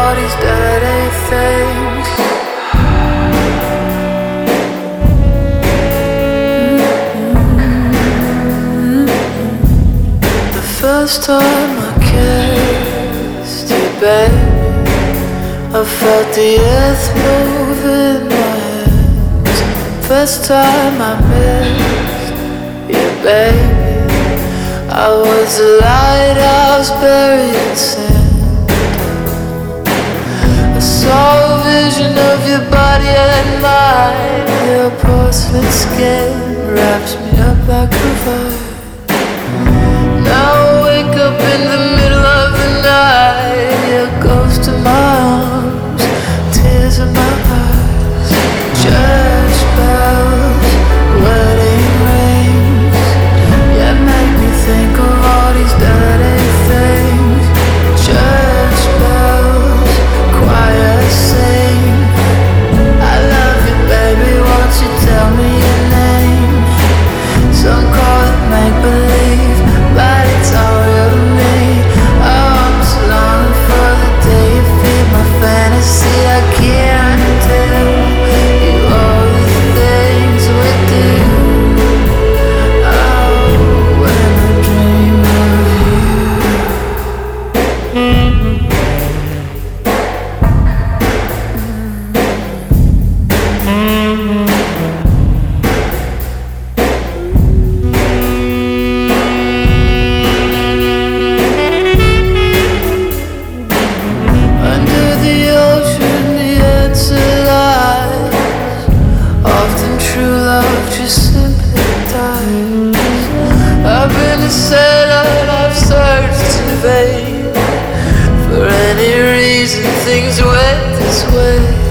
all these dirty things. The first time I kissed you, babe, I felt the earth move in my hands. First time I missed you, baby, I was a lighthouse buried in sand. I saw a vision of your body at night. Your porcelain skin wraps me up like a vine. Now I wake up in the middle of the night. Your ghost in my arms, tears in my eyes. Church bells, wedding rings, yeah, make me think of all these dirty things. Church bells, choir sing, I love you, baby, won't you tell me your name? Some call it make-believe, but it's all real to me. Oh, I'm just longing for the day you feed my fantasy. I can't tell you all the things we do. Oh, when I dream of under the ocean, the answer lies. Often true love just simply dies. I've been a sailor, I've searched in vain for any reason things went this way.